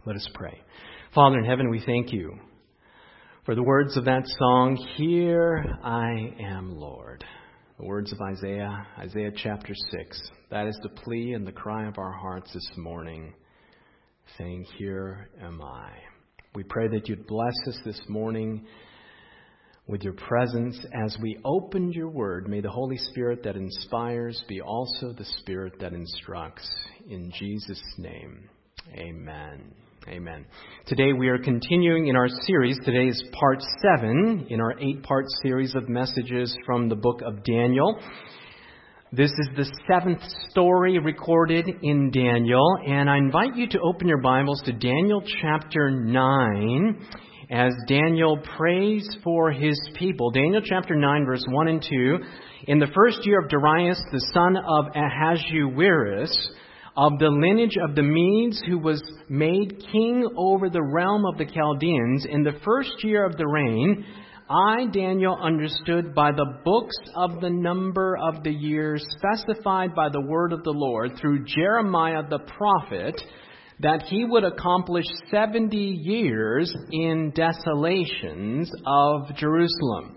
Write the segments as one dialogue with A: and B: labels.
A: Let us pray. Father in heaven, we thank you for the words of that song, "Here I am, Lord." The words of Isaiah chapter 6. That is the plea and the cry of our hearts this morning, saying, "Here am I." We pray that you'd bless us this morning with your presence as we open your word. May the Holy Spirit that inspires be also the Spirit that instructs. In Jesus' name, amen. Amen. Today we are continuing in our series. Today is part 7 in our 8-part series of messages from the book of Daniel. This is the 7th story recorded in Daniel, and I invite you to open your Bibles to Daniel chapter 9 as Daniel prays for his people. Daniel chapter 9, verse 1 and 2. In the first year of Darius, the son of Ahasuerus, of the lineage of the Medes, who was made king over the realm of the Chaldeans, in the first year of the reign, I, Daniel, understood by the books of the number of the years specified by the word of the Lord through Jeremiah the prophet, that he would accomplish 70 years in desolations of Jerusalem.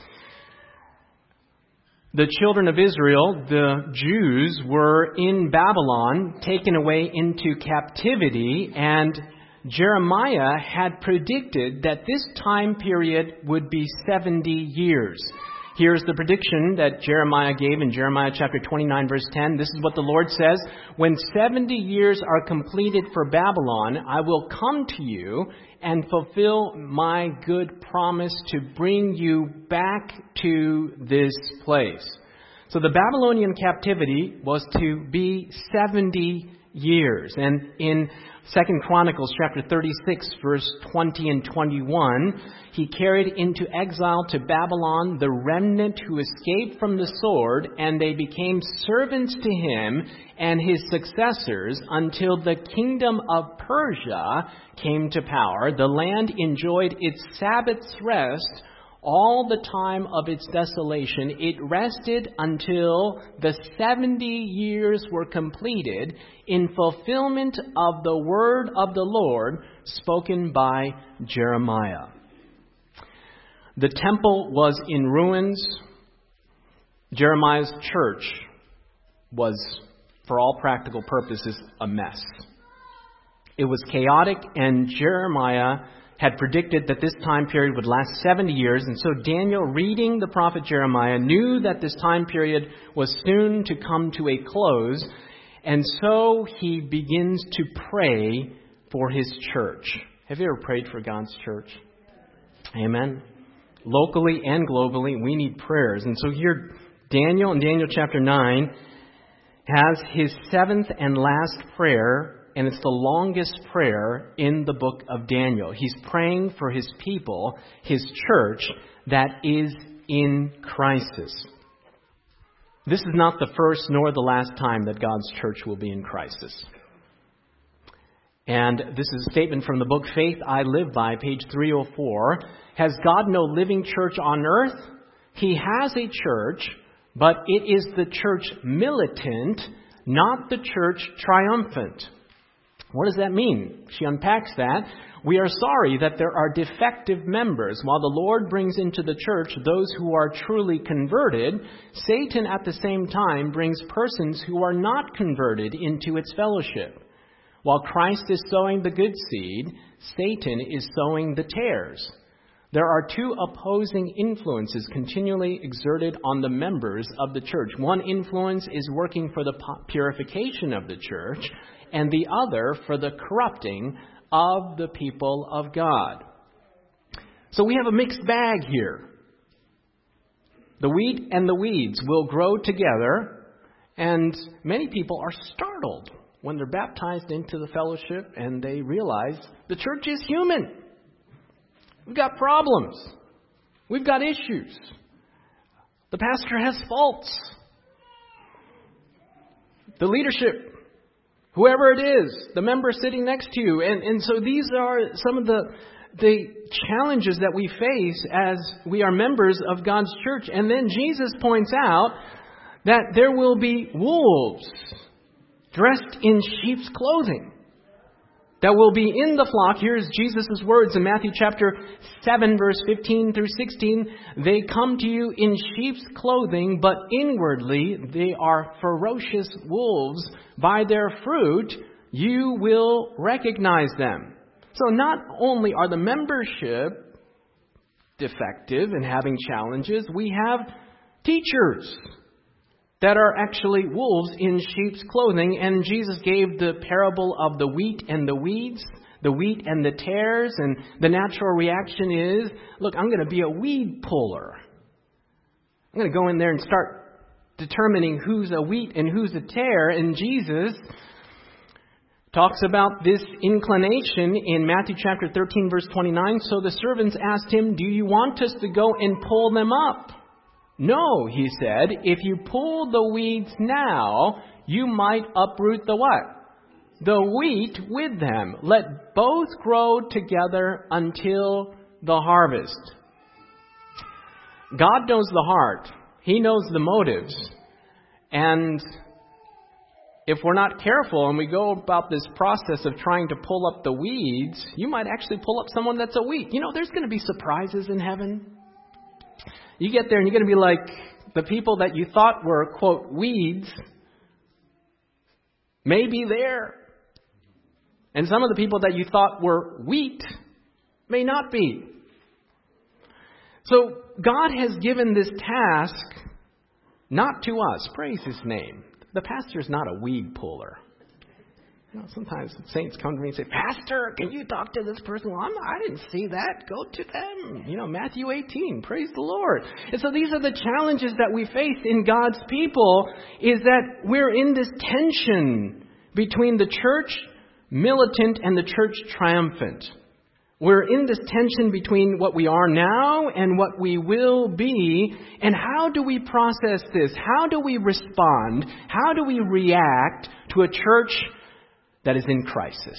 A: The children of Israel, the Jews, were in Babylon, taken away into captivity, and Jeremiah had predicted that this time period would be 70 years. Here's the prediction that Jeremiah gave in Jeremiah chapter 29, verse 10. This is what the Lord says: "When 70 years are completed for Babylon, I will come to you and fulfill my good promise to bring you back to this place." So the Babylonian captivity was to be 70 years. And in 2 Chronicles chapter 36, verse 20 and 21, he carried into exile to Babylon the remnant who escaped from the sword, and they became servants to him and his successors until the kingdom of Persia came to power. The land enjoyed its Sabbath's rest all the time of its desolation. It rested until the 70 years were completed in fulfillment of the word of the Lord spoken by Jeremiah. The temple was in ruins. Jeremiah's church was, for all practical purposes, a mess. It was chaotic, and Jeremiah had predicted that this time period would last 70 years. And so Daniel, reading the prophet Jeremiah, knew that this time period was soon to come to a close. And so he begins to pray for his church. Have you ever prayed for God's church? Amen. Locally and globally, we need prayers. And so here, Daniel in Daniel chapter 9 has his 7th and last prayer, and it's the longest prayer in the book of Daniel. He's praying for his people, his church, that is in crisis. This is not the first nor the last time that God's church will be in crisis. And this is a statement from the book Faith I Live By, page 304. Has God no living church on earth? He has a church, but it is the church militant, not the church triumphant. What does that mean? She unpacks that. We are sorry that there are defective members. While the Lord brings into the church those who are truly converted, Satan at the same time brings persons who are not converted into its fellowship. While Christ is sowing the good seed, Satan is sowing the tares. There are two opposing influences continually exerted on the members of the church. One influence is working for the purification of the church, and the other for the corrupting of the people of God. So we have a mixed bag here. The wheat and the weeds will grow together, and many people are startled when they're baptized into the fellowship and they realize the church is human. We've got problems. We've got issues. The pastor has faults. The leadership, whoever it is, the member sitting next to you. And so these are some of the challenges that we face as we are members of God's church. And then Jesus points out that there will be wolves dressed in sheep's clothing. that will be in the flock. Here's Jesus' words in Matthew chapter 7, verse 15 through 16. They come to you in sheep's clothing, but inwardly they are ferocious wolves. By their fruit you will recognize them. So not only are the membership defective and having challenges, we have teachers that are actually wolves in sheep's clothing. And Jesus gave the parable of the wheat and the weeds, the wheat and the tares. And the natural reaction is, look, I'm going to be a weed puller. I'm going to go in there and start determining who's a wheat and who's a tare. And Jesus talks about this inclination in Matthew chapter 13, verse 29. So the servants asked him, do you want us to go and pull them up? No, he said, if you pull the weeds now, you might uproot the what? The wheat with them. Let both grow together until the harvest. God knows the heart. He knows the motives. And if we're not careful and we go about this process of trying to pull up the weeds, you might actually pull up someone that's a wheat. You know, there's going to be surprises in heaven. You get there and you're going to be like, the people that you thought were, quote, weeds, may be there. And some of the people that you thought were wheat may not be. So God has given this task not to us. Praise His name. The pastor's not a weed puller. You know, sometimes saints come to me and say, Pastor, can you talk to this person? Well, I didn't see that. Go to them. You know, Matthew 18. Praise the Lord. And so these are the challenges that we face in God's people, is that we're in this tension between the church militant and the church triumphant. We're in this tension between what we are now and what we will be. And how do we process this? How do we respond? How do we react to a church that is in crisis?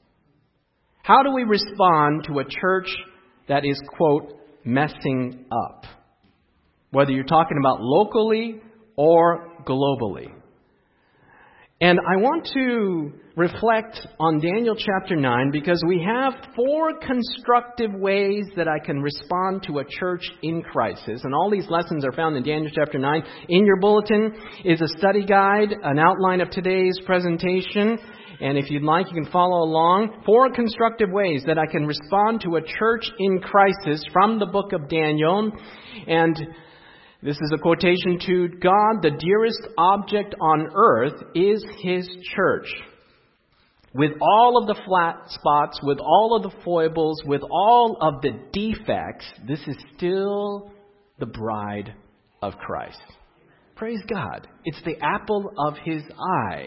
A: How do we respond to a church that is, quote, messing up? Whether you're talking about locally or globally. And I want to reflect on Daniel chapter 9 because we have 4 constructive ways that I can respond to a church in crisis. And all these lessons are found in Daniel chapter 9. In your bulletin is a study guide, an outline of today's presentation. And if you'd like, you can follow along. 4 constructive ways that I can respond to a church in crisis from the book of Daniel. And this is a quotation to God. The dearest object on earth is His church. With all of the flat spots, with all of the foibles, with all of the defects, this is still the bride of Christ. Praise God. It's the apple of His eye.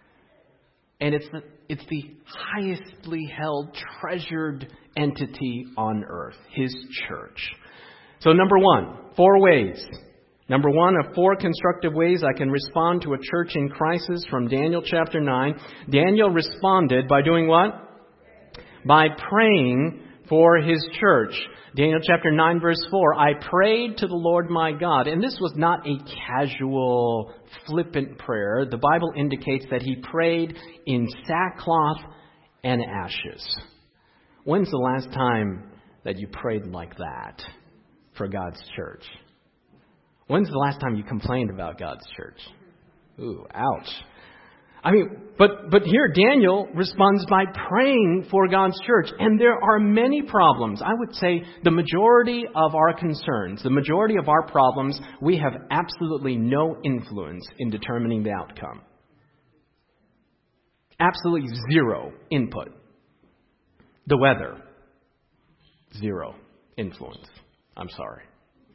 A: And it's the highestly held, treasured entity on earth, His church. So number 1, 4 ways. Number 1 of 4 constructive ways I can respond to a church in crisis from Daniel chapter 9. Daniel responded by doing what? By praying for his church. Daniel chapter 9 verse 4, I prayed to the Lord my God. And this was not a casual, flippant prayer. The Bible indicates that he prayed in sackcloth and ashes. When's the last time that you prayed like that for God's church? When's the last time you complained about God's church? Ooh, ouch. I mean, but here Daniel responds by praying for God's church. And there are many problems. I would say the majority of our concerns, the majority of our problems, we have absolutely no influence in determining the outcome. Absolutely zero input. The weather, zero influence. I'm sorry.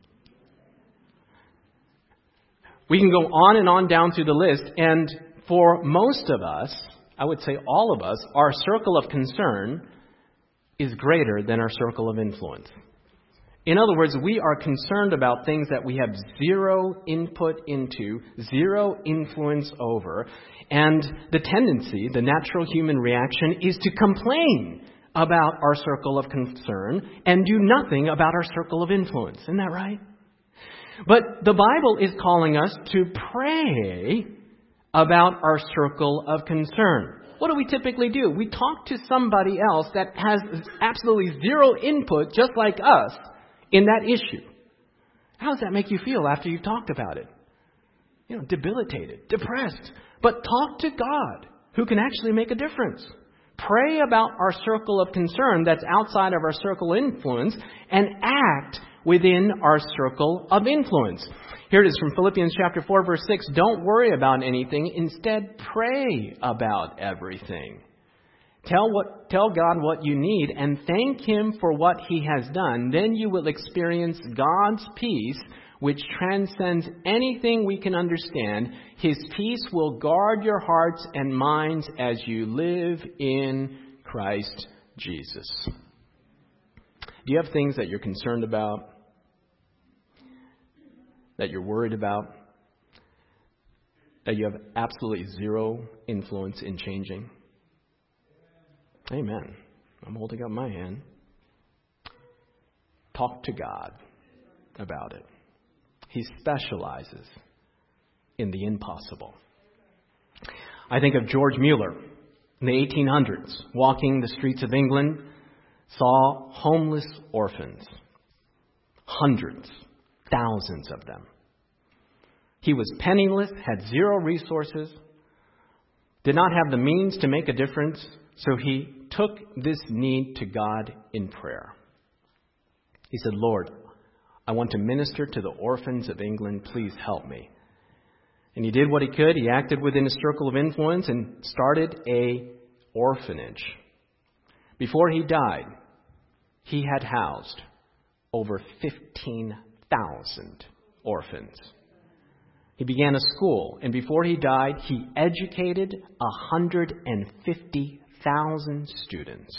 A: We can go on and on down through the list, and for most of us, I would say all of us, our circle of concern is greater than our circle of influence. In other words, we are concerned about things that we have zero input into, zero influence over, and the tendency, the natural human reaction, is to complain about our circle of concern and do nothing about our circle of influence. Isn't that right? But the Bible is calling us to pray about our circle of concern. what do we typically do? We talk to somebody else that has absolutely zero input, just like us, in that issue. How does that make you feel after you've talked about it? Debilitated, depressed. But talk to God, who can actually make a difference. Pray about our circle of concern that's outside of our circle of influence, and act within our circle of influence. Here it is from Philippians chapter 4, verse 6. Don't worry about anything. Instead, pray about everything. Tell God what you need and thank Him for what He has done. Then you will experience God's peace, which transcends anything we can understand. His peace will guard your hearts and minds as you live in Christ Jesus. Do you have things that you're concerned about, that you're worried about, that you have absolutely zero influence in changing? Amen. I'm holding up my hand. Talk to God about it. He specializes in the impossible. I think of George Mueller in the 1800s, walking the streets of England, saw homeless orphans, hundreds, thousands of them. He was penniless, had zero resources, did not have the means to make a difference, so he took this need to God in prayer. He said, Lord, I want to minister to the orphans of England. Please help me. And he did what he could. He acted within a circle of influence and started an orphanage. Before he died, he had housed over 15,000 orphans. He began a school, and before he died, he educated 150,000 students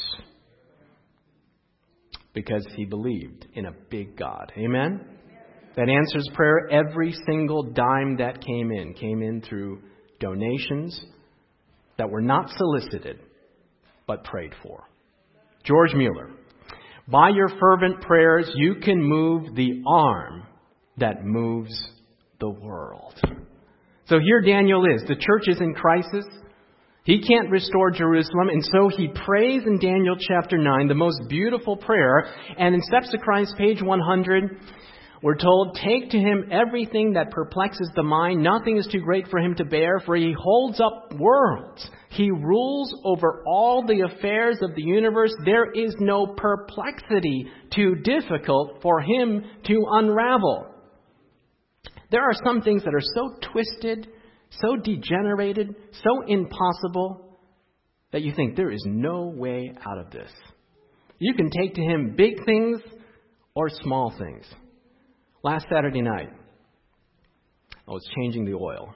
A: because he believed in a big God. Amen? That answers prayer. Every single dime that came in through donations that were not solicited, but prayed for. George Mueller. By your fervent prayers, you can move the arm that moves the world. So here Daniel is. The church is in crisis. He can't restore Jerusalem, and so he prays in Daniel chapter 9, the most beautiful prayer. And in Steps to Christ, page 100, we're told, take to him everything that perplexes the mind. Nothing is too great for him to bear, for he holds up worlds. He rules over all the affairs of the universe. There is no perplexity too difficult for him to unravel. There are some things that are so twisted, so degenerated, so impossible, that you think there is no way out of this. You can take to him big things or small things. Last Saturday night, I was changing the oil.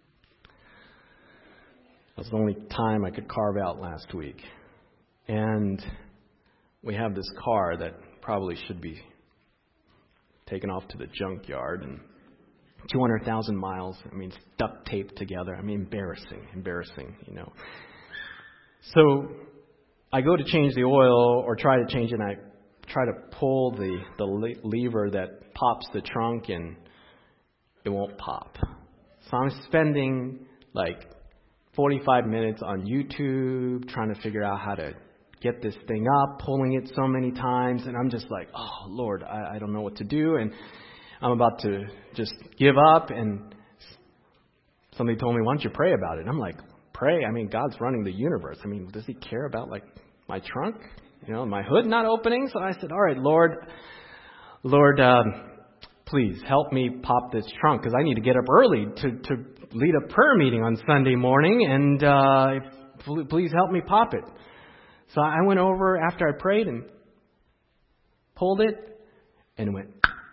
A: That was the only time I could carve out last week. And we have this car that probably should be taken off to the junkyard, and 200,000 miles, duct taped together. Embarrassing, you know. So I go to change the oil or try to change it, and I try to pull the lever that pops the trunk, and it won't pop. So I'm spending 45 minutes on YouTube trying to figure out how to get this thing up, pulling it so many times, and I'm just like, oh, Lord, I don't know what to do, and I'm about to just give up, and somebody told me, why don't you pray about it? And I'm like, pray? God's running the universe. Does he care about, my trunk? My hood not opening? So I said, all right, Lord, please help me pop this trunk, because I need to get up early to lead a prayer meeting on Sunday morning, and please help me pop it. So I went over after I prayed and pulled it, and it went.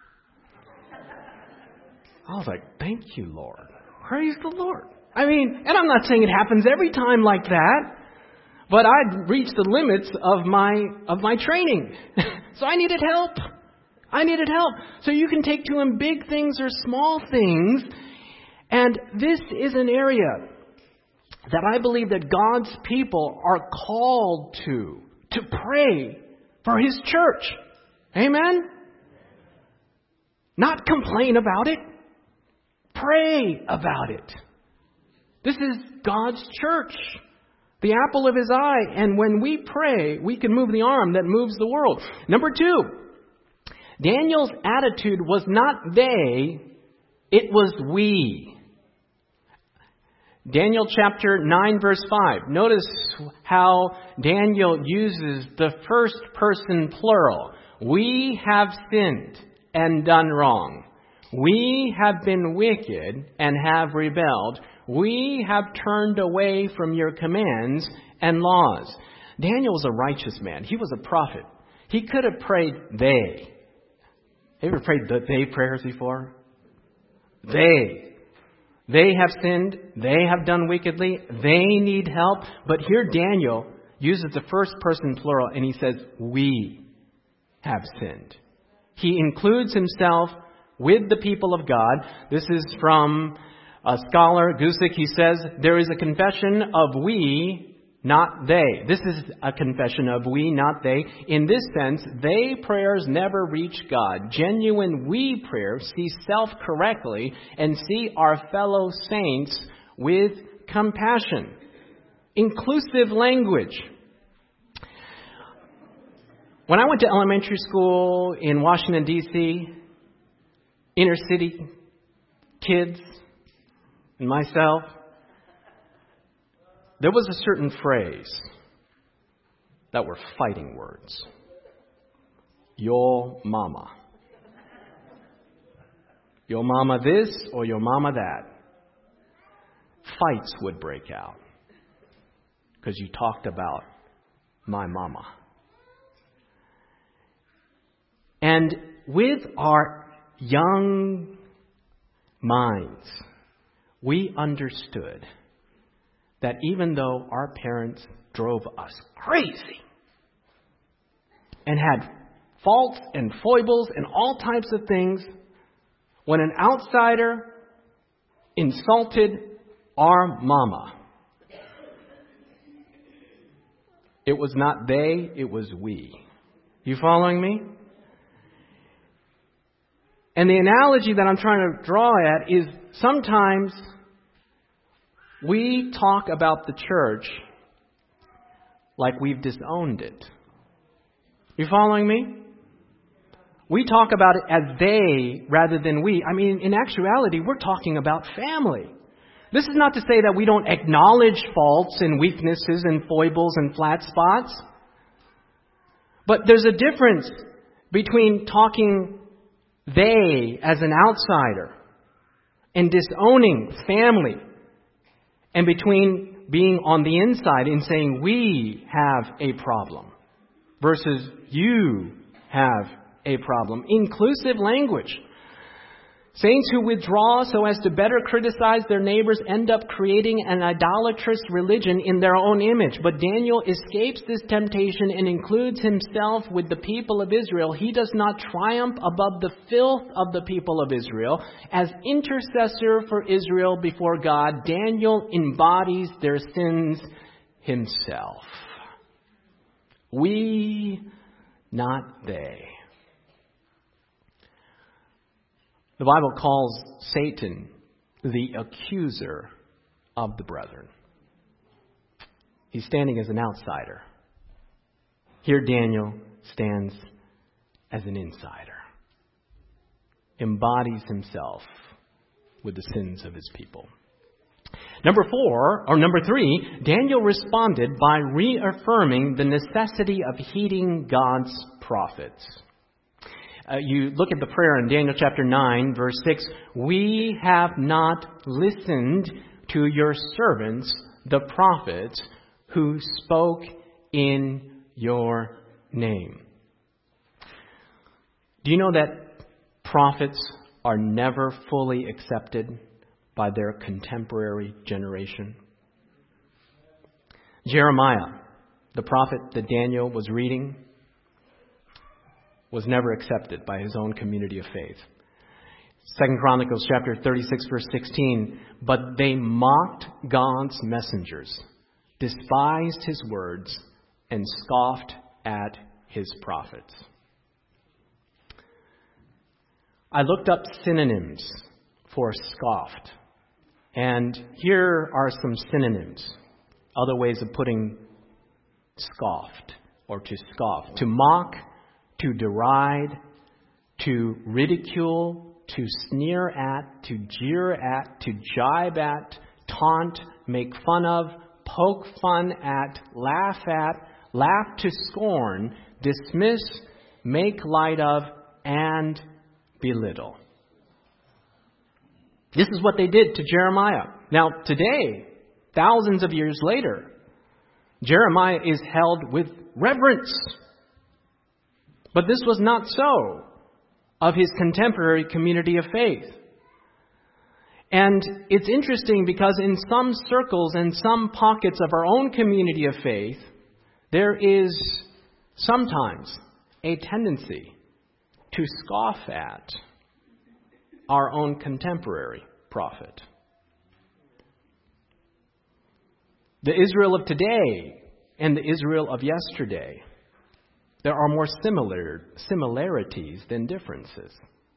A: I was like, thank you, Lord. Praise the Lord. And I'm not saying it happens every time like that, but I'd reached the limits of my training. So I needed help. So you can take to him big things or small things. And this is an area that I believe that God's people are called to pray for his church. Amen? Not complain about it. Pray about it. This is God's church. the apple of his eye. And when we pray, we can move the arm that moves the world. Number 2, Daniel's attitude was not they, it was we. Daniel chapter 9 verse 5. Notice how Daniel uses the first person plural. We have sinned and done wrong. We have been wicked and have rebelled. We have turned away from your commands and laws. Daniel was a righteous man. He was a prophet. He could have prayed they. Have you ever prayed the they prayers before? They have sinned. They have done wickedly. They need help. But here Daniel uses the first person plural and he says, we have sinned. He includes himself with the people of God. This is from a scholar, Gusick. He says, there is a confession of we, not they. This is a confession of we, not they. In this sense, they prayers never reach God. Genuine we prayers see self correctly and see our fellow saints with compassion. Inclusive language. When I went to elementary school in Washington, D.C., inner city kids and myself, there was a certain phrase that were fighting words. Your mama. Your mama this or your mama that. Fights would break out because you talked about my mama. And with our young minds, we understood that even though our parents drove us crazy and had faults and foibles and all types of things, when an outsider insulted our mama, it was not they, it was we. You following me? And the analogy that I'm trying to draw at is sometimes we talk about the church like we've disowned it. You following me? We talk about it as they rather than we. I mean, in actuality, we're talking about family. This is not to say that we don't acknowledge faults and weaknesses and foibles and flat spots. But there's a difference between talking they as an outsider and disowning family, and between being on the inside and saying we have a problem versus you have a problem. Inclusive language. Saints who withdraw so as to better criticize their neighbors end up creating an idolatrous religion in their own image. But Daniel escapes this temptation and includes himself with the people of Israel. He does not triumph above the filth of the people of Israel. As intercessor for Israel before God, Daniel embodies their sins himself. We, not they. The Bible calls Satan the accuser of the brethren. He's standing as an outsider. Here Daniel stands as an insider. Embodies himself with the sins of his people. Number 3, Daniel responded by reaffirming the necessity of heeding God's prophets. You look at the prayer in Daniel chapter 9, verse 6. We have not listened to your servants, the prophets, who spoke in your name. Do you know that prophets are never fully accepted by their contemporary generation? Jeremiah, the prophet that Daniel was reading, was never accepted by his own community of faith. 2 Chronicles chapter 36, verse 16. But they mocked God's messengers, despised his words, and scoffed at his prophets. I looked up synonyms for scoffed. And here are some synonyms Other ways of putting scoffed or to scoff. To mock, to deride, to ridicule, to sneer at, to jeer at, to jibe at, taunt, make fun of, poke fun at, laugh to scorn, dismiss, make light of, and belittle. This is what they did to Jeremiah. Now, today, thousands of years later, Jeremiah is held with reverence. But this was not so of his contemporary community of faith. And it's interesting because in some circles and some pockets of our own community of faith, there is sometimes a tendency to scoff at our own contemporary prophet. The Israel of today and the Israel of yesterday, there are more similarities than differences.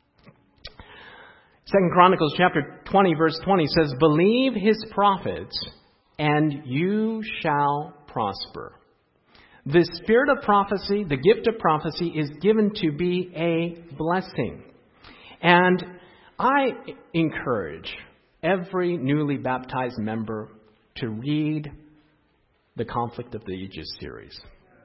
A: 2 Chronicles chapter 20, verse 20 says, "Believe his prophets, and you shall prosper." The spirit of prophecy, the gift of prophecy, is given to be a blessing. And I encourage every newly baptized member to read the Conflict of the Ages series.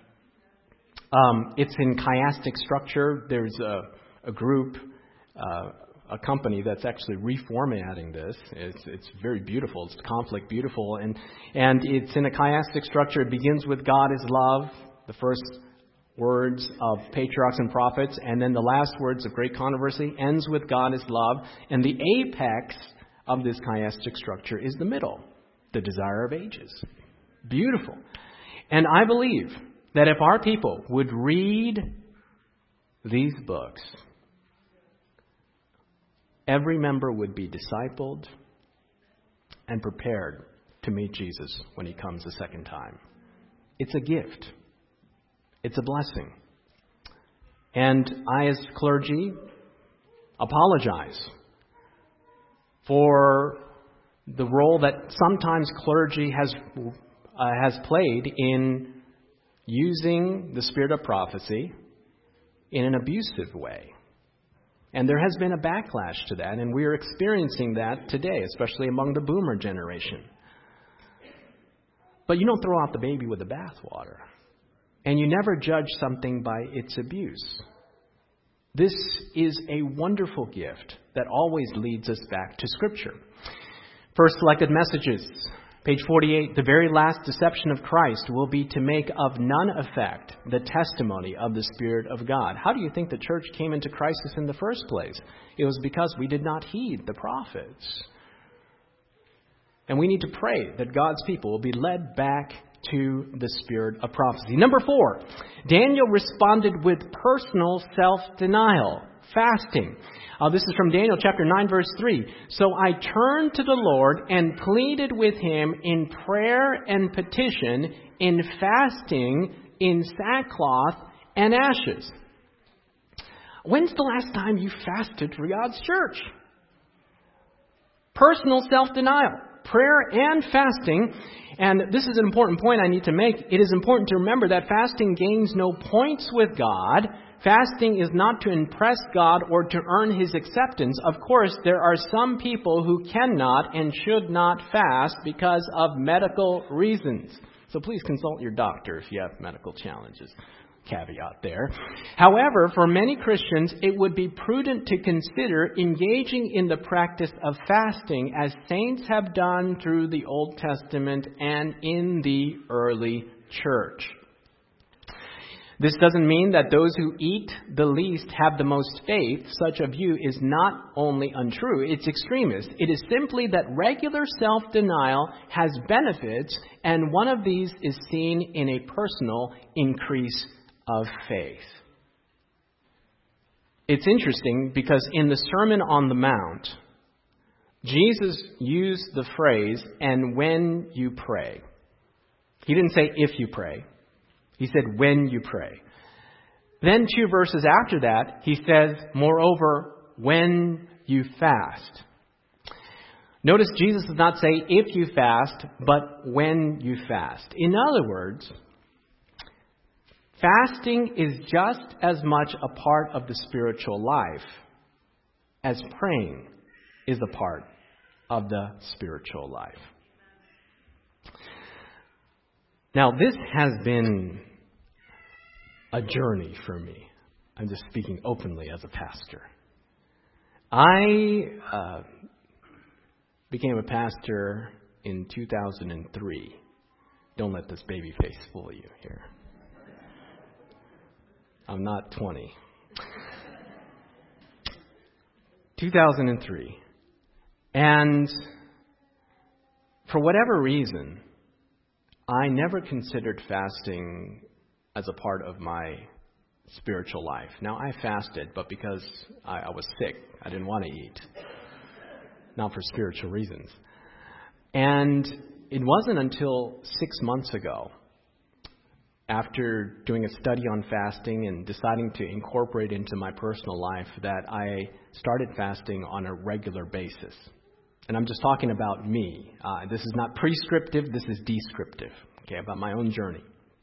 A: It's in chiastic structure. There's a group, a company that's actually reformatting this. It's very beautiful. It's Conflict Beautiful. And it's in a chiastic structure. It begins with God is love, the first words of patriarchs and prophets, and then the last words of great controversy ends with God is love. And the apex of this chiastic structure is the middle, the desire of ages. Beautiful. And I believe that if our people would read these books, every member would be discipled and prepared to meet Jesus when he comes a second time. It's a gift. It's a blessing. And I, as clergy, apologize for the role that sometimes clergy has played in using the spirit of prophecy in an abusive way. And there has been a backlash to that, and we are experiencing that today, especially among the boomer generation. But you don't throw out the baby with the bathwater. And you never judge something by its abuse. This is a wonderful gift that always leads us back to Scripture. First Selected Messages, page 48, the very last deception of Christ will be to make of none effect the testimony of the Spirit of God. How do you think the church came into crisis in the first place? It was because we did not heed the prophets. And we need to pray that God's people will be led back to the spirit of prophecy. Number 4, Daniel responded with personal self-denial, fasting. This is from Daniel chapter 9, verse 3. "So I turned to the Lord and pleaded with him in prayer and petition, in fasting, in sackcloth and ashes." When's the last time you fasted for God's church? Personal self-denial, prayer and fasting. And this is an important point I need to make. It is important to remember that fasting gains no points with God. Fasting is not to impress God or to earn his acceptance. Of course, there are some people who cannot and should not fast because of medical reasons. So please consult your doctor if you have medical challenges. Caveat there. However, for many Christians, it would be prudent to consider engaging in the practice of fasting as saints have done through the Old Testament and in the early church. This doesn't mean that those who eat the least have the most faith. Such a view is not only untrue, it's extremist. It is simply that regular self-denial has benefits, and one of these is seen in a personal increase of faith. It's interesting because in the Sermon on the Mount, Jesus used the phrase, "and when you pray." He didn't say if you pray. He said when you pray. Then 2 verses after that, he says, moreover, when you fast. Notice Jesus does not say if you fast, but when you fast. In other words, fasting is just as much a part of the spiritual life as praying is a part of the spiritual life. Now, this has been a journey for me. I'm just speaking openly as a pastor. I became a pastor in 2003. Don't let this baby face fool you here. I'm not 20. 2003. And for whatever reason, I never considered fasting as a part of my spiritual life. Now, I fasted, but because I was sick, I didn't want to eat. Not for spiritual reasons. And it wasn't until 6 months ago, after doing a study on fasting and deciding to incorporate it into my personal life, that I started fasting on a regular basis. And I'm just talking about me. This is not prescriptive, this is descriptive, okay, about my own journey.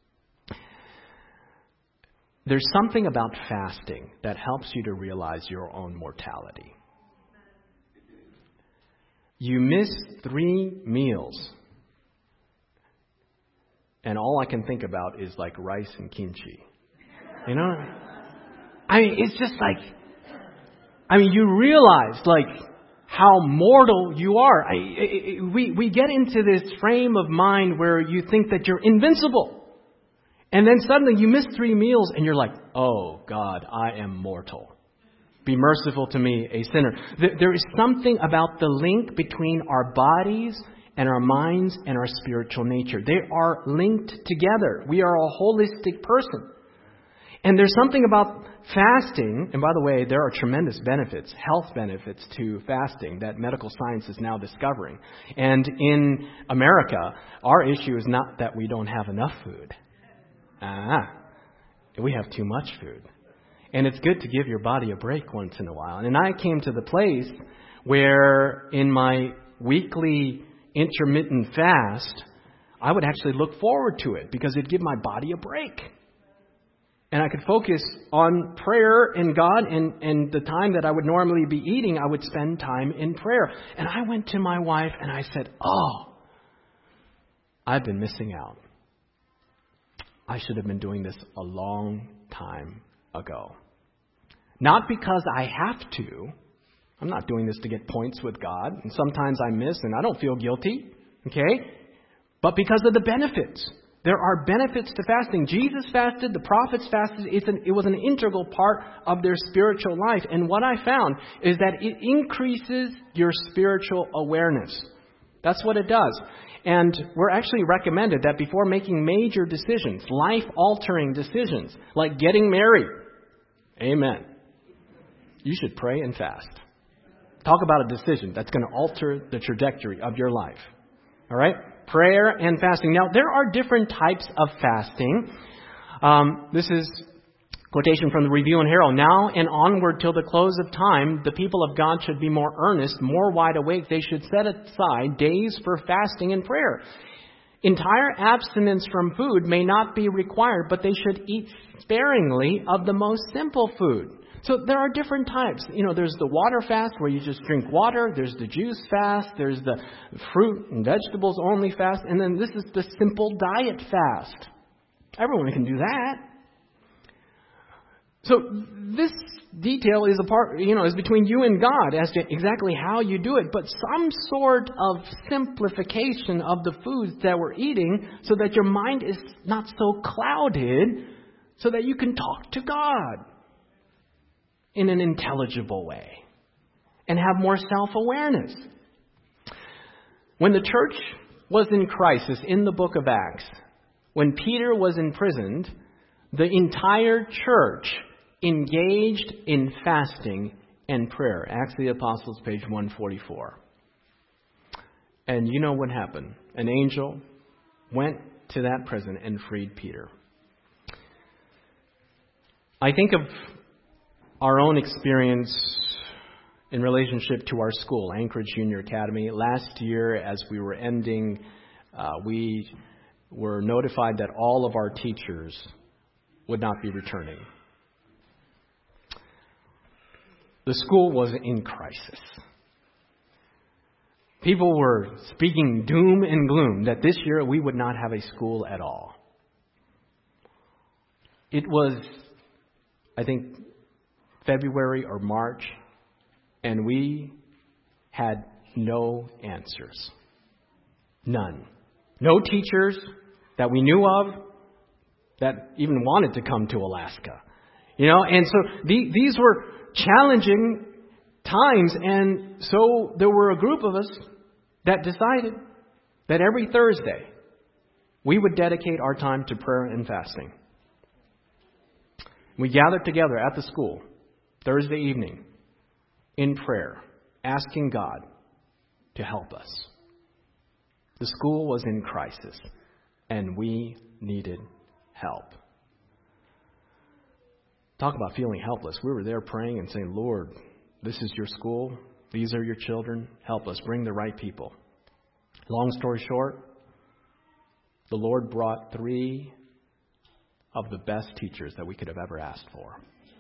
A: There's something about fasting that helps you to realize your own mortality. You miss 3 meals, and all I can think about is like rice and kimchi. You know? I mean, it's just like, you realize like how mortal you are. We get into this frame of mind where you think that you're invincible. And then suddenly you miss 3 meals and you're like, oh God, I am mortal. Be merciful to me, a sinner. There is something about the link between our bodies and our minds and our spiritual nature. They are linked together. We are a holistic person. And there's something about fasting, and by the way, there are tremendous benefits, health benefits to fasting that medical science is now discovering. And in America, our issue is not that we don't have enough food. We have too much food. And it's good to give your body a break once in a while. And I came to the place where in my weekly intermittent fast, I would actually look forward to it because it'd give my body a break. And I could focus on prayer and God, and the time that I would normally be eating, I would spend time in prayer. And I went to my wife and I said, oh, I've been missing out. I should have been doing this a long time ago. Not because I have to. I'm not doing this to get points with God. And sometimes I miss and I don't feel guilty. Okay? But because of the benefits. There are benefits to fasting. Jesus fasted. The prophets fasted. It was an integral part of their spiritual life. And what I found is that it increases your spiritual awareness. That's what it does. And we're actually recommended that before making major decisions, life-altering decisions, like getting married, amen, you should pray and fast. Talk about a decision that's going to alter the trajectory of your life. All right? Prayer and fasting. Now, there are different types of fasting. This is quotation from the Review and Herald. Now and onward till the close of time, the people of God should be more earnest, more wide awake. They should set aside days for fasting and prayer. Entire abstinence from food may not be required, but they should eat sparingly of the most simple food. So there are different types. There's the water fast where you just drink water. There's the juice fast. There's the fruit and vegetables only fast. And then this is the simple diet fast. Everyone can do that. So this detail is is between you and God as to exactly how you do it. But some sort of simplification of the foods that we're eating so that your mind is not so clouded so that you can talk to God in an intelligible way and have more self-awareness. When the church was in crisis in the book of Acts, when Peter was imprisoned, the entire church engaged in fasting and prayer. Acts of the Apostles, page 144. And you know what happened? An angel went to that prison and freed Peter. I think of our own experience in relationship to our school, Anchorage Junior Academy. Last year, as we were ending, we were notified that all of our teachers would not be returning. The school was in crisis. People were speaking doom and gloom that this year we would not have a school at all. It was, I think, February or March, and we had no answers. None. No teachers that we knew of that even wanted to come to Alaska. And so these were challenging times, and so there were a group of us that decided that every Thursday we would dedicate our time to prayer and fasting. We gathered together at the school Thursday evening in prayer, asking God to help us. The school was in crisis, and we needed help. Talk about feeling helpless. We were there praying and saying, Lord, this is your school. These are your children. Help us. Bring the right people. Long story short, the Lord brought 3 of the best teachers that we could have ever asked for.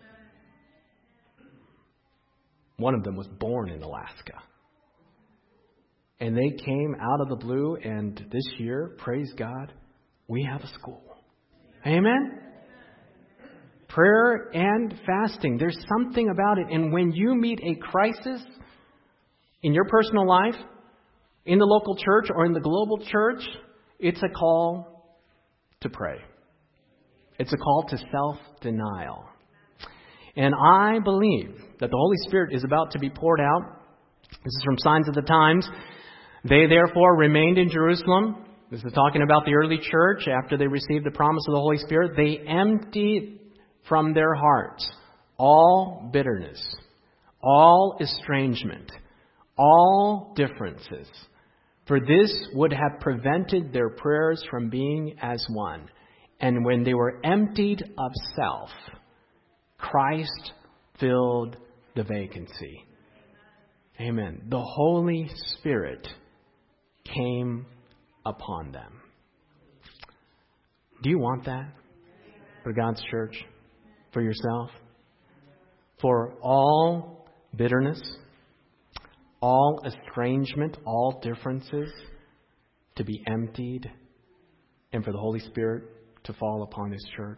A: One of them was born in Alaska. And they came out of the blue, and this year, praise God, we have a school. Amen? Prayer and fasting. There's something about it. And when you meet a crisis in your personal life, in the local church or in the global church, it's a call to pray. It's a call to self-denial. And I believe that the Holy Spirit is about to be poured out. This is from Signs of the Times. They therefore remained in Jerusalem. This is talking about the early church after they received the promise of the Holy Spirit. They emptied from their hearts all bitterness, all estrangement, all differences. For this would have prevented their prayers from being as one. And when they were emptied of self, Christ filled the vacancy. Amen. The Holy Spirit came upon them. Do you want that for God's church? For yourself? For all bitterness, all estrangement, all differences to be emptied, and for the Holy Spirit to fall upon His church?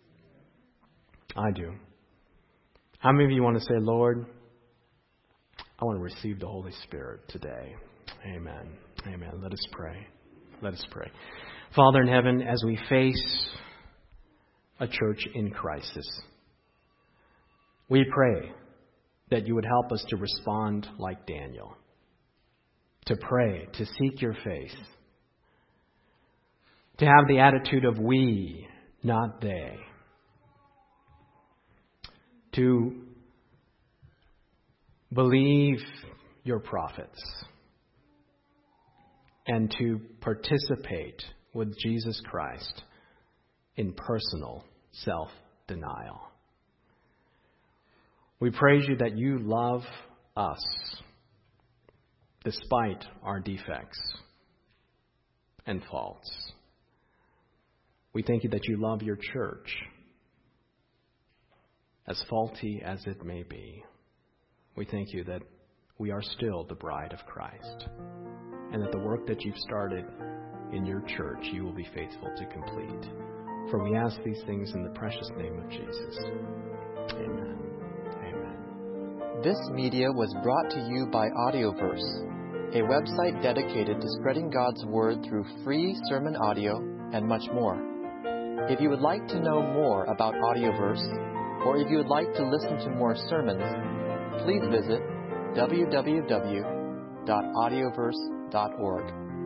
A: I do. How many of you want to say, Lord, I want to receive the Holy Spirit today? Amen. Amen. Let us pray. Let us pray. Father in heaven, as we face a church in crisis, we pray that you would help us to respond like Daniel, to pray, to seek your face, to have the attitude of we, not they, to believe your prophets, and to participate with Jesus Christ in personal self-denial. We praise you that you love us despite our defects and faults. We thank you that you love your church, as faulty as it may be. We thank you that we are still the bride of Christ, and that the work that you've started in your church, you will be faithful to complete. For we ask these things in the precious name of Jesus. Amen. Amen.
B: This media was brought to you by Audioverse, a website dedicated to spreading God's Word through free sermon audio and much more. If you would like to know more about Audioverse, or if you would like to listen to more sermons, please visit www.audioverse.org.